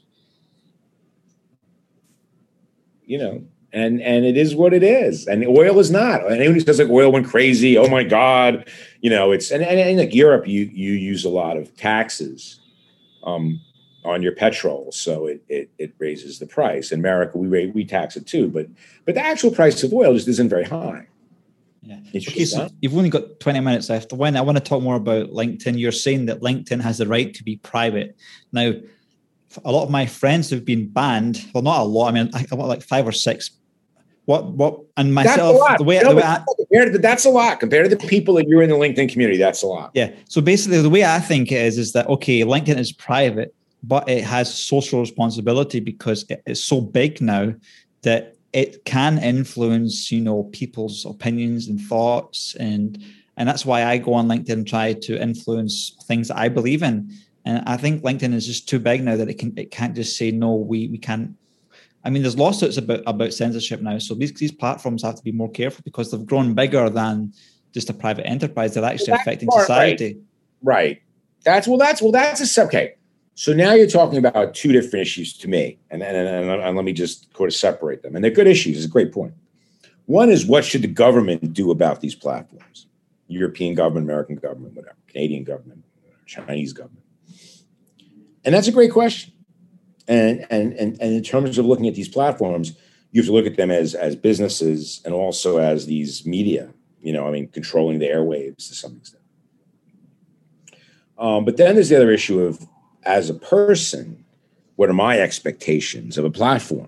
And it is what it is. And oil is not. And anyone who says like oil went crazy, oh my God, it's and like Europe, you use a lot of taxes on your petrol, so it raises the price. In America, we tax it too, but the actual price of oil just isn't very high. Yeah. Okay, so you've only got 20 minutes left. I want to talk more about LinkedIn. You're saying that LinkedIn has the right to be private. Now, a lot of my friends have been banned. Well, not a lot. I mean, I want like 5 or 6. What? And myself, that's a lot compared to the people that you're in the LinkedIn community. That's a lot. Yeah. So basically, the way I think it is that okay, LinkedIn is private, but it has social responsibility because it's so big now that it can influence, people's opinions and thoughts, and that's why I go on LinkedIn and try to influence things that I believe in. And I think LinkedIn is just too big now that it can't just say no. We can't. I mean, there's lawsuits about censorship now, so these platforms have to be more careful because they've grown bigger than just a private enterprise. They're actually affecting society. Right. That's okay. So now you're talking about two different issues to me, and let me just sort of separate them. And they're good issues. It's a great point. One is, what should the government do about these platforms? European government, American government, whatever, Canadian government, Chinese government. And that's a great question. And in terms of looking at these platforms, you have to look at them as businesses and also as these media, controlling the airwaves to some extent. But then there's the other issue of, as a person, what are my expectations of a platform?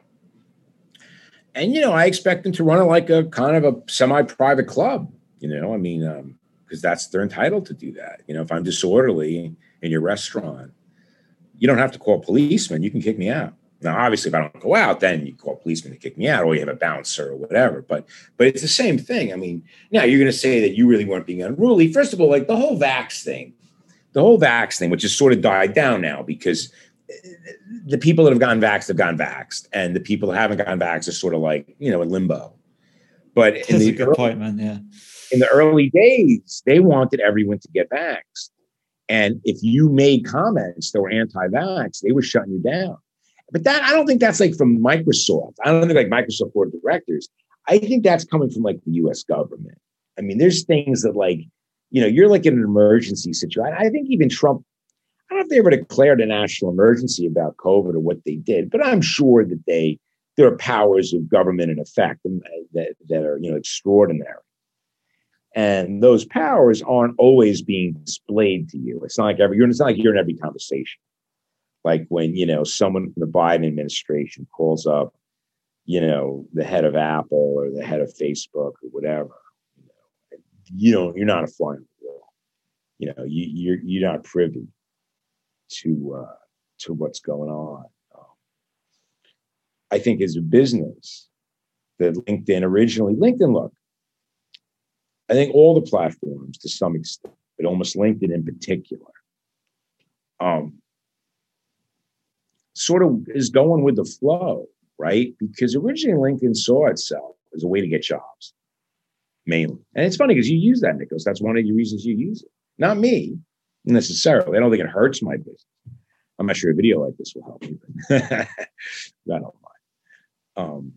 And, I expect them to run it like a kind of a semi-private club, because they're entitled to do that. If I'm disorderly in your restaurant, you don't have to call a policeman. You can kick me out. Now, obviously, if I don't go out, then you call a policeman to kick me out, or you have a bouncer or whatever. But it's the same thing. I mean, now you're going to say that you really weren't being unruly. First of all, like the whole vax thing, which has sort of died down now because the people that have gone vaxxed have gone vaxxed, and the people that haven't gone vaxxed are sort of like, in limbo. But that's a good point, man. Yeah. In the early days, they wanted everyone to get vaxxed. And if you made comments that were anti-vax, they were shutting you down. But I don't think that's like from Microsoft. I don't think like Microsoft board of directors. I think that's coming from like the U.S. government. I mean, there's things that like, you're like in an emergency situation. I think even Trump, I don't know if they ever declared a national emergency about COVID or what they did, but I'm sure that there are powers of government in effect that are, extraordinary. And those powers aren't always being displayed to you. It's not like you're in every conversation. Like when, someone from the Biden administration calls up, the head of Apple or the head of Facebook or whatever, you're not a fly on the wall. You're not privy to what's going on. I think as a business, that LinkedIn originally, look, I think all the platforms to some extent, but almost LinkedIn in particular, sort of is going with the flow, right? Because originally LinkedIn saw itself as a way to get jobs, mainly. And it's funny because you use that, Nicholas. That's one of the reasons you use it. Not me, necessarily. I don't think it hurts my business. I'm not sure a video like this will help me, but I don't mind.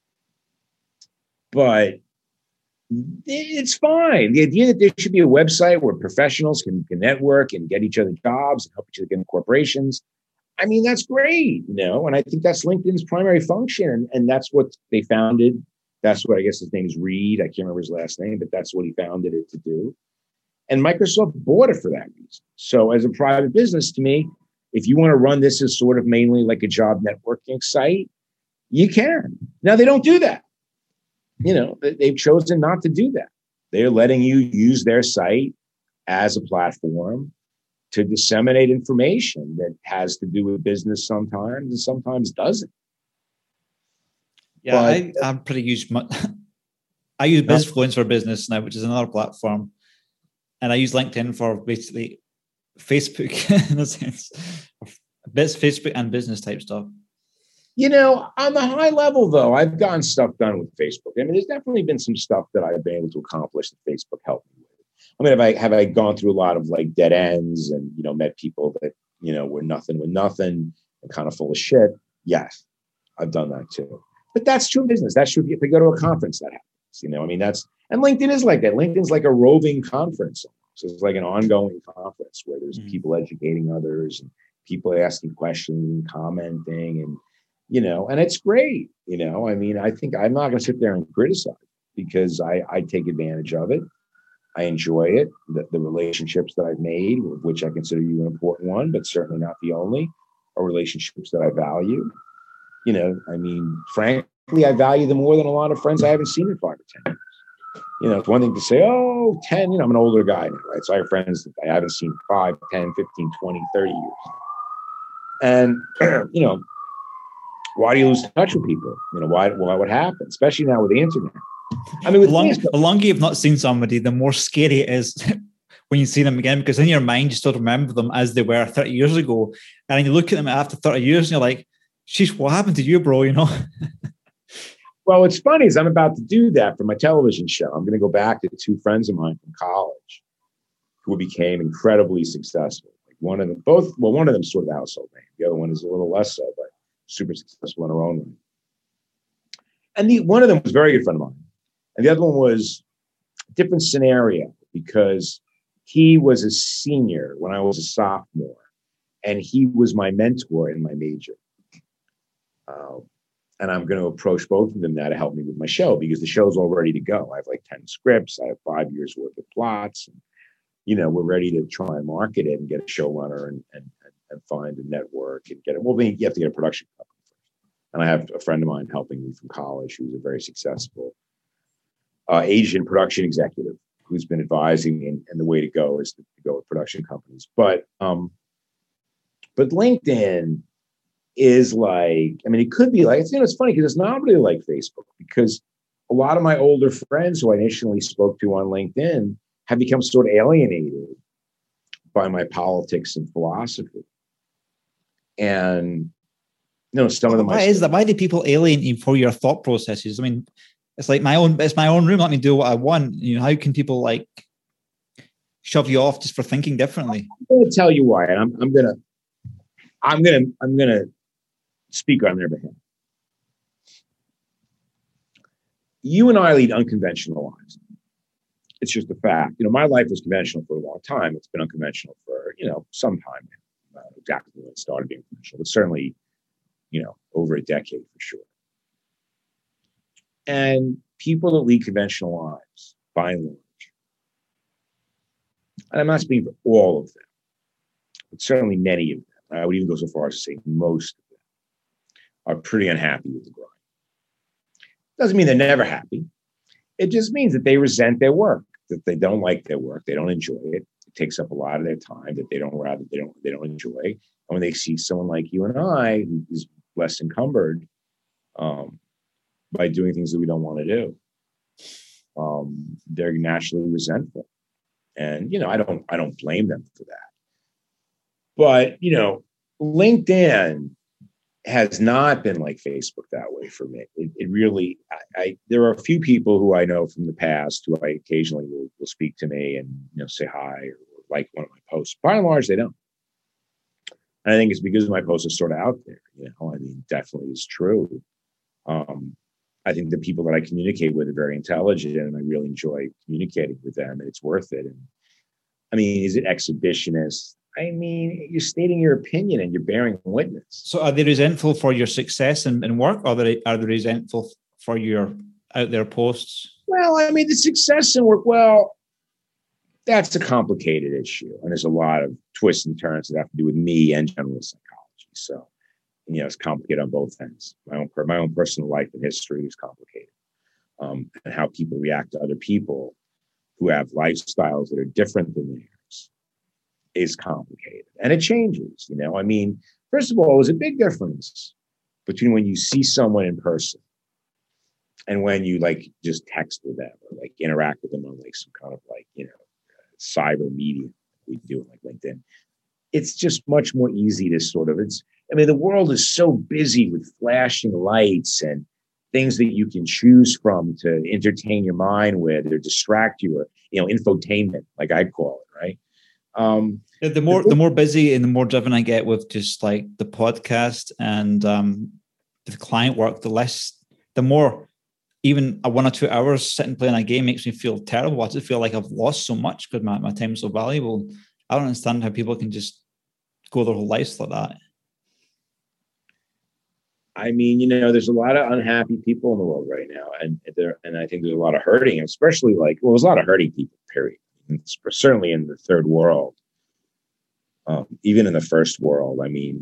But it's fine. The idea that there should be a website where professionals can network and get each other jobs and help each other get into corporations, I mean, that's great, and I think that's LinkedIn's primary function. And that's what they founded. That's what I guess his name is Reed. I can't remember his last name, but that's what he founded it to do. And Microsoft bought it for that reason. So as a private business, to me, if you want to run this as sort of mainly like a job networking site, you can. Now, they don't do that. They've chosen not to do that. They're letting you use their site as a platform to disseminate information that has to do with business sometimes and sometimes doesn't. Yeah, I'm pretty used. I use BizFluence for business now, which is another platform, and I use LinkedIn for basically Facebook in a sense, Facebook and business type stuff. On the high level, though, I've gotten stuff done with Facebook. I mean, there's definitely been some stuff that I've been able to accomplish that Facebook helped me with. I mean, have I gone through a lot of like dead ends and, met people that, were nothing with nothing and kind of full of shit? Yes, I've done that too. But that's true business. That's true. If you go to a conference, that happens. I mean, and LinkedIn is like that. LinkedIn's like a roving conference. So it's like an ongoing conference where there's people educating others and people asking questions and commenting and, and it's great. I mean, I think I'm not going to sit there and criticize because I take advantage of it. I enjoy it. The relationships that I've made, which I consider you an important one, but certainly not the only, are relationships that I value. I mean, frankly, I value them more than a lot of friends I haven't seen in 5 or 10 years. It's one thing to say, 10, I'm an older guy now, right? So I have friends that I haven't seen 5, 10, 15, 20, 30 years. And, why do you lose touch with people? Why what happened? Especially now with the internet. I mean, the longer you've not seen somebody, the more scary it is when you see them again, because in your mind, you still remember them as they were 30 years ago. And then you look at them after 30 years and you're like, sheesh, what happened to you, bro? Well, what's funny is I'm about to do that for my television show. I'm going to go back to 2 friends of mine from college who became incredibly successful. Like one of them sort of a household name. The other one is a little less so, but super successful in her own way. And one of them was a very good friend of mine. And the other one was a different scenario because he was a senior when I was a sophomore, and he was my mentor in my major. And I'm going to approach both of them now to help me with my show because the show's all ready to go. I have like 10 scripts. I have 5 years worth of plots. And, we're ready to try and market it and get a showrunner and find a network and get it. Well, you have to get a production company first. And I have a friend of mine helping me from college who's a very successful Asian production executive who's been advising me. And the way to go is to go with production companies. But LinkedIn is like, I mean, it could be like, it's funny because it's not really like Facebook because a lot of my older friends who I initially spoke to on LinkedIn have become sort of alienated by my politics and philosophy. And, some of them. Why is that? Why do people alienate you for your thought processes? I mean, it's like it's my own room. Let me do what I want. How can people like shove you off just for thinking differently? I'm going to tell you why. And I'm going to speak on their behalf. You and I lead unconventional lives. It's just a fact. My life was conventional for a long time. It's been unconventional for, some time now. Not exactly when it started being conventional, but certainly, over a decade for sure. And people that lead conventional lives, by and large, and I'm not speaking for all of them, but certainly many of them, I would even go so far as to say most of them, are pretty unhappy with the grind. Doesn't mean they're never happy. It just means that they resent their work, that they don't like their work, they don't enjoy it. It takes up a lot of their time that they don't enjoy. And when they see someone like you and I, who is less encumbered, by doing things that we don't want to do. They're naturally resentful, and I don't blame them for that. But LinkedIn has not been like Facebook that way for me. It really, there are a few people who I know from the past who I occasionally will speak to me and say hi or like one of my posts. By and large, they don't. And I think it's because my posts are sort of out there. Definitely is true. I think the people that I communicate with are very intelligent, and I really enjoy communicating with them, and it's worth it. And is it exhibitionist? You're stating your opinion and you're bearing witness. So are they resentful for your success in work, or are they resentful for your out there posts? Well, the success in work, well, that's a complicated issue. And there's a lot of twists and turns that have to do with me and general psychology. So, it's complicated on both ends. My own personal life and history is complicated. And how people react to other people who have lifestyles that are different than theirs is complicated, and it changes. First of all, there's a big difference between when you see someone in person and when you just text with them or interact with them on some kind of cyber media we do like LinkedIn. It's just much more easy to the world is so busy with flashing lights and things that you can choose from to entertain your mind with or distract you, or infotainment, like I call it, right? The more busy and the more driven I get with just the podcast and the client work, the more even 1 or 2 hours sitting playing a game makes me feel terrible. I just feel like I've lost so much because my time is so valuable. I don't understand how people can just go their whole lives like that. There's a lot of unhappy people in the world right now, and I think there's a lot of hurting, especially there's a lot of hurting people, period. Certainly in the third world, even in the first world.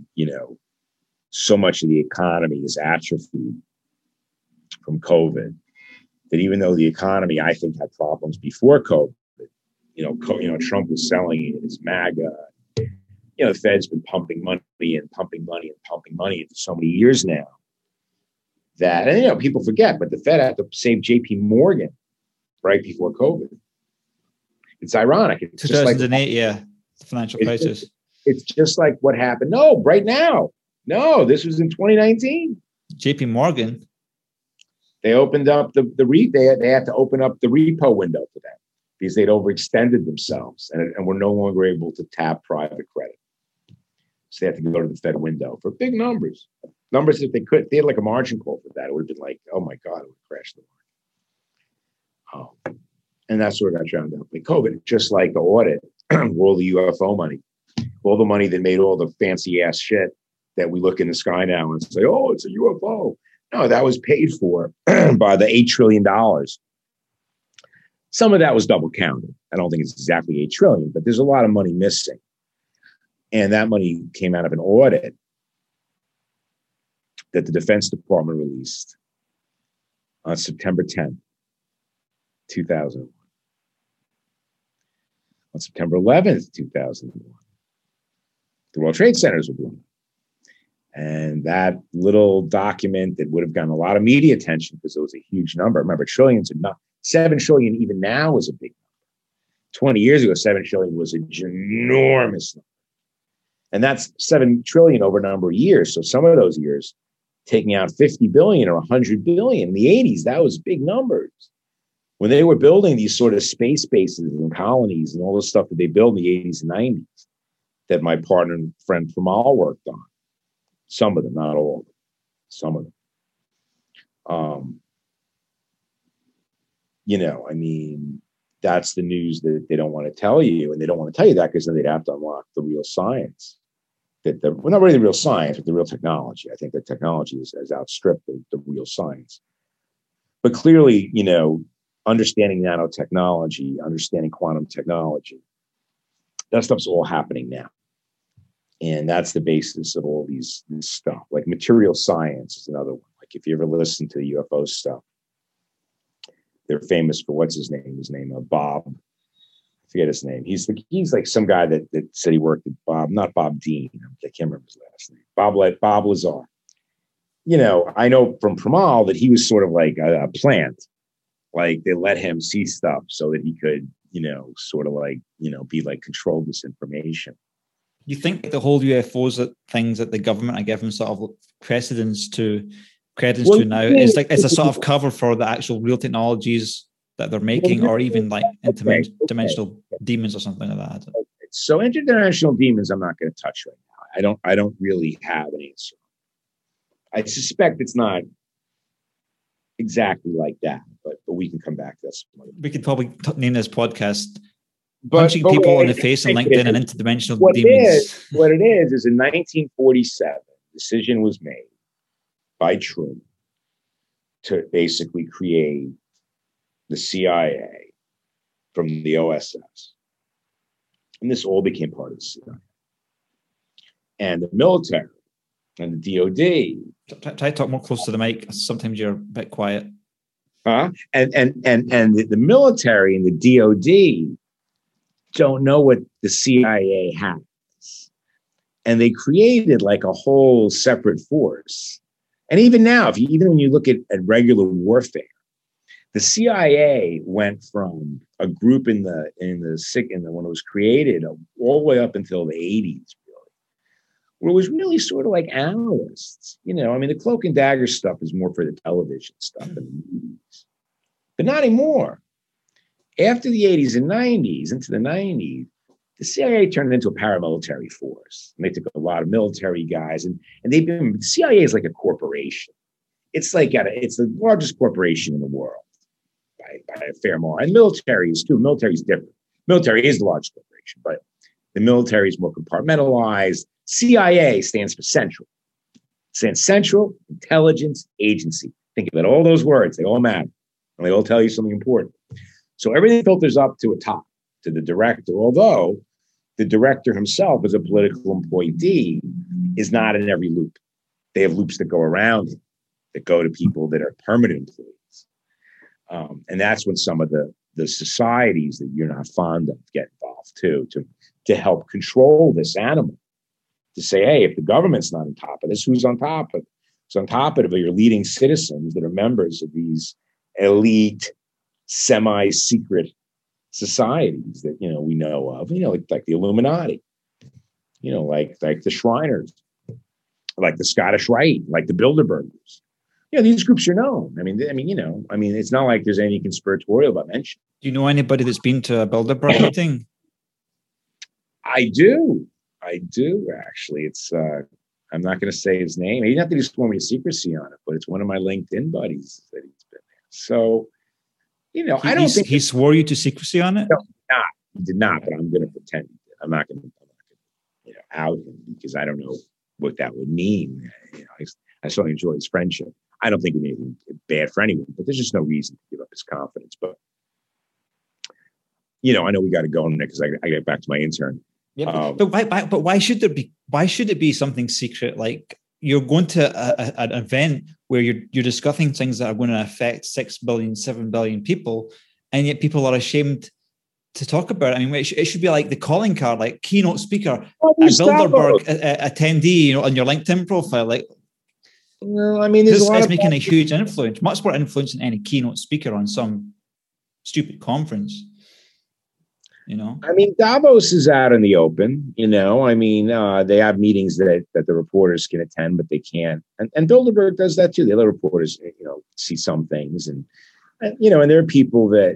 So much of the economy is atrophied from COVID that even though the economy, I think, had problems before COVID, Trump was selling it as MAGA. The Fed's been pumping money for so many years now that, and people forget, but the Fed had to save JP Morgan right before COVID. It's ironic. It's 2008, the financial crisis. It's just like what happened. No, right now. No, this was in 2019. JP Morgan. They opened up they had to open up the repo window for them because they'd overextended themselves and were no longer able to tap private credit. So they had to go to the Fed window for big numbers that they could. They had a margin call for that. It would have been oh my God, it would crash the market. And that's where it got drowned out by COVID. Just like the audit, all the UFO money, all the money that made all the fancy ass shit that we look in the sky now and say, oh, it's a UFO. No, that was paid for by the $8 trillion. Some of that was double counted. I don't think it's exactly $8 trillion, but there's a lot of money missing. And that money came out of an audit that the Defense Department released on September 10th, 2001. On September 11th, 2001, the World Trade Centers were blown up. And that little document that would have gotten a lot of media attention because it was a huge number. Remember, trillions are not, 7 trillion even now is a big number. 20 years ago, 7 trillion was a ginormous number. And that's 7 trillion over a number of years. So some of those years, taking out 50 billion or 100 billion in the 80s, that was big numbers. When they were building these sort of space bases and colonies and all the stuff that they built in the 80s and 90s that my partner and friend Pramal worked on. Some of them, not all of them. Some of them. That's the news that they don't want to tell you. And they don't want to tell you that because then they'd have to unlock the real science. Not really the real science, but the real technology. I think the technology has outstripped the real science. But clearly, understanding nanotechnology, understanding quantum technology, that stuff's all happening now. And that's the basis of all this stuff. Like material science is another one. Like if you ever listen to the UFO stuff, they're famous for what's his name? Bob. I forget his name. He's like some guy that said he worked at not Bob Dean. I can't remember his last name. Bob Lazar. I know from Pramal that he was sort of like a plant. Like they let him see stuff so that he could, sort of like, be like control this information. You think the whole UFOs things that the government are giving sort of credence to now is like it's a sort of cover for the actual real technologies that they're making, or even like interdimensional demons or something like that? Okay. So interdimensional demons, I'm not going to touch right now. I don't really have an answer. I suspect it's not exactly like that, but we can come back to that. We could probably name this podcast "Punching People in the Face on LinkedIn and Interdimensional Demons." What it is in 1947, a decision was made by Truman to basically create the CIA from the OSS. And this all became part of the CIA. And the military and the DOD. Try to talk more close to the mic. Sometimes you're a bit quiet. And the military and the DOD don't know what the CIA has. And they created like a whole separate force. And even now, even when you look at regular warfare, the CIA went from a group when it was created all the way up until the 80s, really, where it was really sort of like analysts. The cloak and dagger stuff is more for the television stuff and the movies, but not anymore. After the 80s and 90s, into the 90s, the CIA turned into a paramilitary force. And they took a lot of military guys, and the CIA is like a corporation. It's like it's the largest corporation in the world by a fair margin. And military is too. Military is different. Military is the largest corporation, but the military is more compartmentalized. CIA stands for Central. It stands Central Intelligence Agency. Think of it. All those words, they all matter, and they all tell you something important. So everything filters up to a top, to the director, although the director himself, as a political appointee, is not in every loop. They have loops that go around him, that go to people that are permanent employees. And that's when some of the societies that you're not fond of get involved too, to help control this animal. To say, hey, if the government's not on top of this, who's on top of it? Who's on top of it? Your leading citizens that are members of these elite, semi-secret societies that we know of, like the Illuminati, like the Shriners, like the Scottish Rite, like the Bilderbergers. These groups are known. It's not like there's any conspiratorial about mention. Do you know anybody that's been to a Bilderberg meeting? I do actually. It's I'm not going to say his name. He not that he's sworn me to secrecy on it, but it's one of my LinkedIn buddies that he's been there. So. I don't think he swore you to secrecy on it. No, he did not. But I'm going to pretend he did. I'm not going to, out him because I don't know what that would mean. I certainly enjoy his friendship. I don't think it made him bad for anyone, but there's just no reason to give up his confidence. But I know we got to go on because I get back to my intern. Yeah, but why should there be? Why should it be something secret? Like you're going to an event where you're discussing things that are going to affect 6 billion, 7 billion people, and yet people are ashamed to talk about it. It should be like the calling card, like keynote speaker, a Bilderberg attendee, on your LinkedIn profile. Like, there's it's making a huge influence, much more influence than any keynote speaker on some stupid conference. Davos is out in the open, they have meetings that the reporters can attend, but they can't. And Bilderberg does that too. The other reporters, see some things and there are people that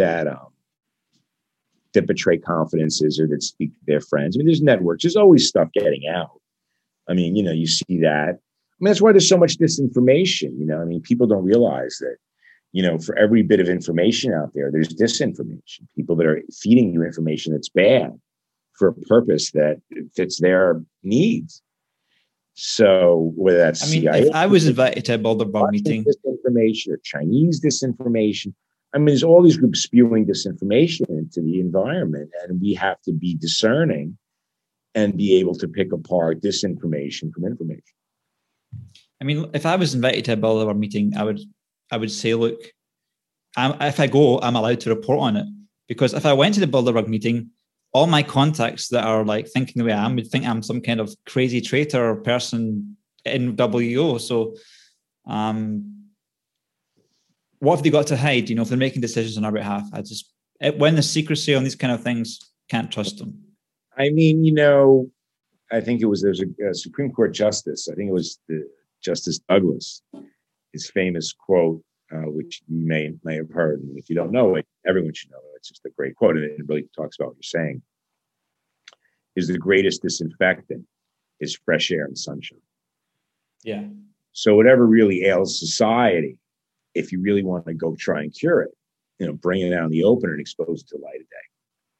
betray confidences or that speak to their friends. There's networks. There's always stuff getting out. You see that. That's why there's so much disinformation. People don't realize that, for every bit of information out there, there's disinformation. People that are feeding you information that's bad for a purpose that fits their needs. So whether that's CIA, if I was invited to a Bilderberg meeting, disinformation or Chinese disinformation, there's all these groups spewing disinformation into the environment, and we have to be discerning and be able to pick apart disinformation from information. If I was invited to a Bilderberg meeting, I would say, look, if I go, I'm allowed to report on it. Because if I went to the Bilderberg meeting, all my contacts that are like thinking the way I am would think I'm some kind of crazy traitor person in WO. So What have they got to hide? If they're making decisions on our behalf, when the secrecy on these kind of things, can't trust them. I mean, I think there's a Supreme Court justice. I think it was Justice Douglas. His famous quote, which you may have heard, and if you don't know it, everyone should know it. It's just a great quote, and it really talks about what you're saying. Is the greatest disinfectant is fresh air and sunshine. Yeah. So whatever really ails society, if you really want to go try and cure it, bring it out in the open and expose it to light of day.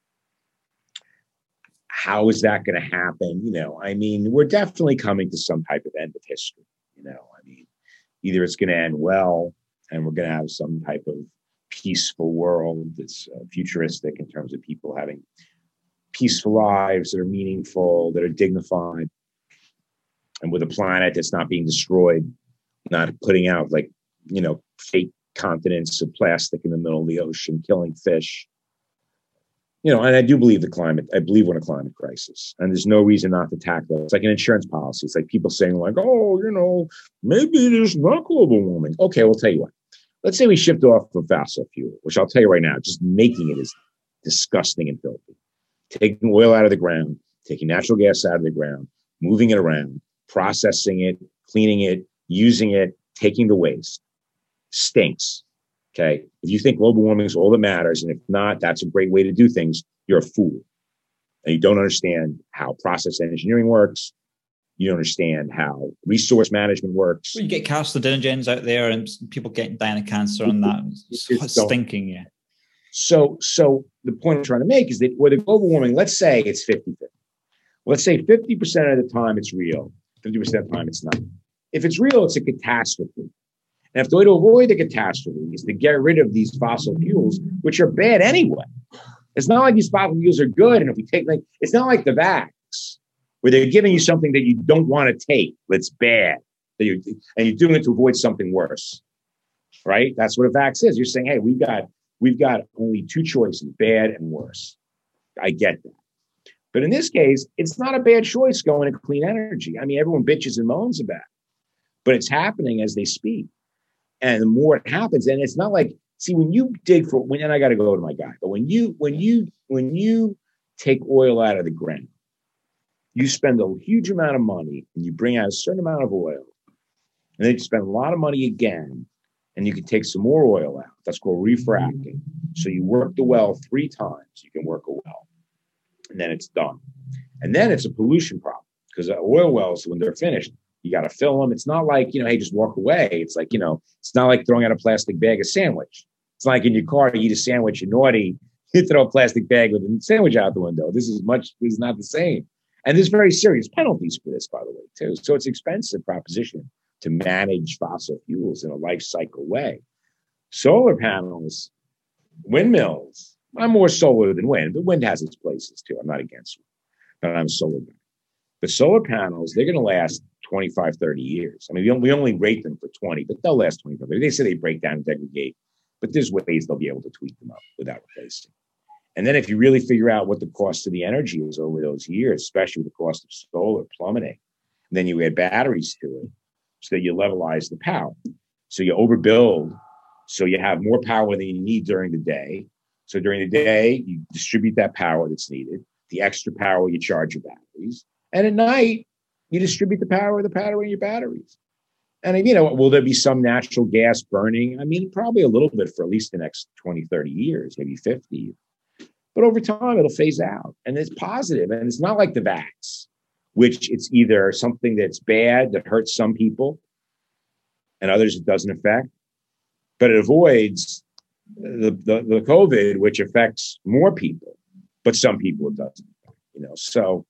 How is that going to happen? We're definitely coming to some type of end of history. Either it's going to end well and we're going to have some type of peaceful world that's futuristic in terms of people having peaceful lives that are meaningful, that are dignified, and with a planet that's not being destroyed, not putting out fake continents of plastic in the middle of the ocean, killing fish. And I do believe I believe we're in a climate crisis, and there's no reason not to tackle it. It's like an insurance policy. It's like people saying maybe there's not global warming. Okay, we'll tell you what. Let's say we shift off of fossil fuel, which I'll tell you right now, just making it is disgusting and filthy. Taking oil out of the ground, taking natural gas out of the ground, moving it around, processing it, cleaning it, using it, taking the waste. Stinks. Okay. If you think global warming is all that matters, and if not, that's a great way to do things, you're a fool. And you don't understand how process engineering works. You don't understand how resource management works. Well, you get carcinogens out there and people dying of cancer and that. It's stinking, yeah. So the point I'm trying to make is that with the global warming, let's say it's 50-50. Let's say 50% of the time it's real, 50% of the time it's not. If it's real, it's a catastrophe. And if the way to avoid the catastrophe is to get rid of these fossil fuels, which are bad anyway. It's not like these fossil fuels are good. And if we take, it's not like the vax, where they're giving you something that you don't want to take, that's bad, and you're doing it to avoid something worse, right? That's what a vax is. You're saying, hey, we've got only two choices, bad and worse. I get that. But in this case, it's not a bad choice going to clean energy. Everyone bitches and moans about it, but it's happening as they speak. And the more it happens, and it's not like, when you dig and I got to go to my guy, but when you take oil out of the ground, you spend a huge amount of money and you bring out a certain amount of oil, and then you spend a lot of money again, and you can take some more oil out. That's called refracting. So you work the well 3 times. You can work a well, and then it's done. And then it's a pollution problem, because oil wells, when they're finished, you got to fill them. It's not like, hey, just walk away. It's like, it's not like throwing out a plastic bag of sandwich. It's like in your car, you eat a sandwich, you're naughty, you throw a plastic bag with a sandwich out the window. This is not the same. And there's very serious penalties for this, by the way, too. So it's an expensive proposition to manage fossil fuels in a life cycle way. Solar panels, windmills. I'm more solar than wind, but wind has its places too. I'm not against it, but I'm a solar guy. The solar panels, they're going to last 25, 30 years. We only rate them for 20, but they'll last 25. They say they break down and degrade, but there's ways they'll be able to tweak them up without replacing. And then if you really figure out what the cost of the energy is over those years, especially with the cost of solar plummeting, then you add batteries to it so that you levelize the power. So you overbuild, so you have more power than you need during the day. So during the day, you distribute that power that's needed. The extra power, you charge your batteries. And at night, you distribute the power in your batteries. And, will there be some natural gas burning? Probably a little bit for at least the next 20, 30 years, maybe 50. But over time, it'll phase out. And it's positive. And it's not like the vax, which it's either something that's bad that hurts some people and others it doesn't affect, but it avoids the COVID, which affects more people, but some people it doesn't. So,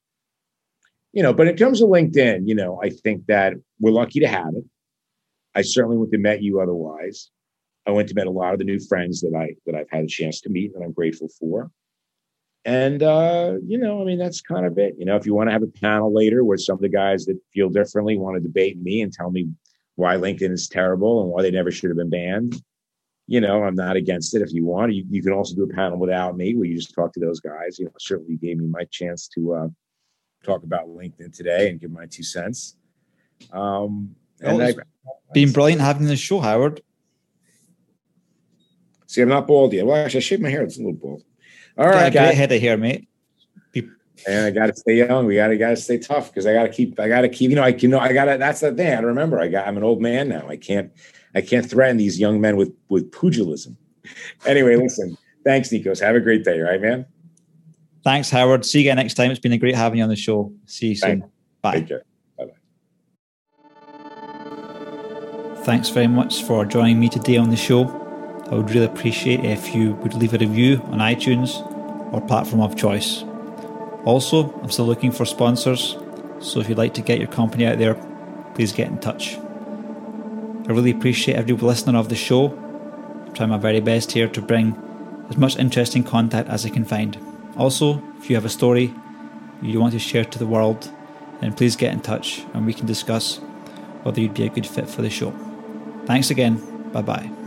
but in terms of LinkedIn, I think that we're lucky to have it. I certainly wouldn't have met you otherwise. I went to meet a lot of the new friends that I've had a chance to meet, and I'm grateful for. And, that's kind of it. If you want to have a panel later where some of the guys that feel differently want to debate me and tell me why LinkedIn is terrible and why they never should have been banned, I'm not against it. If you want, you can also do a panel without me where you just talk to those guys. Certainly gave me my chance to talk about LinkedIn today and give my 2 cents. And It's been brilliant having this show, Howard. See, I'm not bald yet. Well, actually, I shaved my hair. It's a little bald. All right, guys. Great head of hair, mate. And I got to stay young. We got to stay tough because I got to keep. That's the thing. I remember. I'm an old man now. I can't threaten these young men with pugilism. Anyway, listen. Thanks, Nikos. Have a great day. All right, man. Thanks, Howard. See you again next time. It's been a great having you on the show. See you soon. Bye. Take care. Bye-bye. Thanks very much for joining me today on the show. I would really appreciate if you would leave a review on iTunes or platform of choice. Also, I'm still looking for sponsors, so if you'd like to get your company out there, please get in touch. I really appreciate every listener of the show. I'm trying my very best here to bring as much interesting content as I can find. Also, if you have a story you want to share to the world, then please get in touch and we can discuss whether you'd be a good fit for the show. Thanks again. Bye-bye.